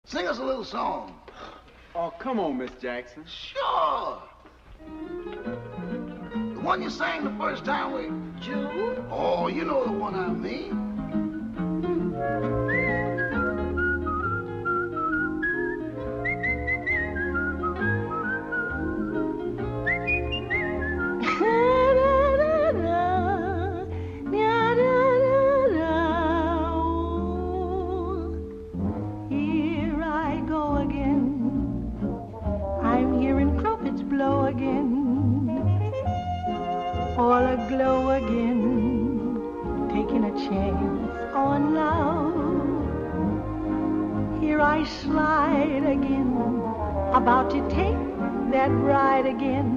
Sing us a little song. Oh, come on, Miss Jackson. Sure. The one you sang the first time with June? Oh, you know the one I mean. Here I go again. I'm hearing trumpets blow again. All aglow again. Taking a chance on love. Here I slide again. About to take that ride again.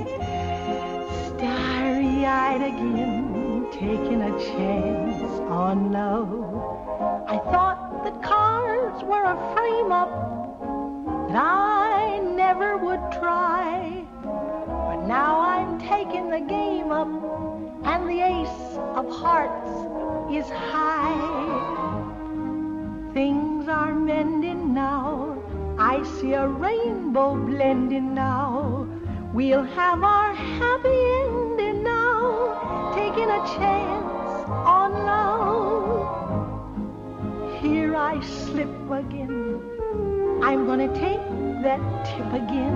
Starry-eyed again, taking a chance on love. I thought that cars were a frame-up that I never would try. But now I'm taking the game up, and the ace of hearts is high. Things are mending now. I see a rainbow blending now. We'll have our happy ending now, taking a chance on love. Here I slip again. I'm gonna take that tip again.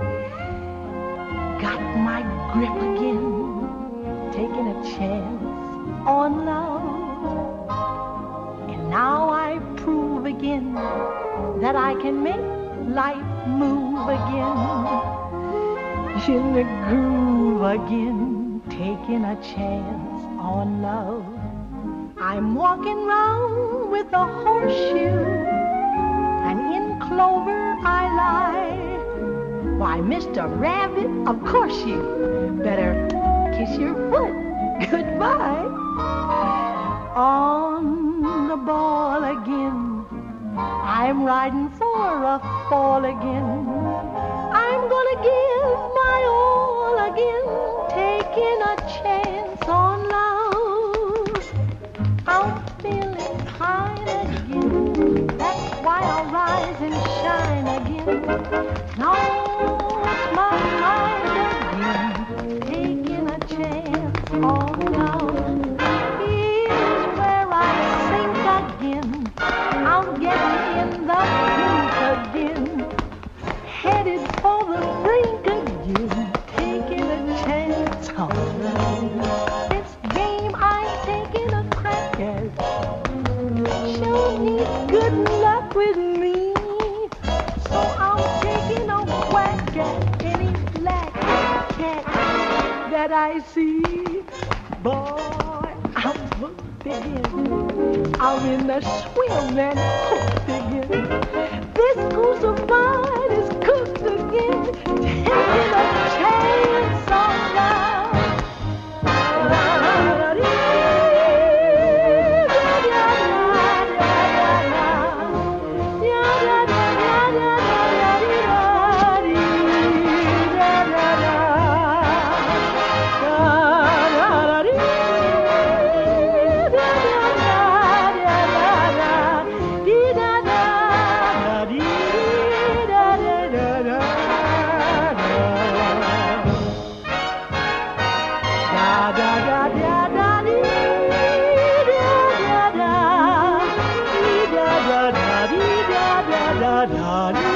Got my grip again, taking a chance on love. And now I prove again that I can make life move again. In the groove again, taking a chance on love. I'm walking round with a horseshoe, and in clover I lie. Why, Mr. Rabbit, of course you better kiss your foot goodbye. On the ball again, I'm riding for a fall again. I'm gonna give my all again, taking a chance on love. I'm feeling fine again, that's why I'll rise and shine again. Now it's my mind again, taking a chance on love. Here's where I sink again, I'm getting in the pink again. Headed for the brink again, taking a chance on love. This game I'm taking a crack at sure needs good luck with me. So I'm taking a whack at any black cat that I see. Boy, I'm hooked again. I'm in the swim and hooked again. This goose of mine is cooked again, taking a chance on love. Da da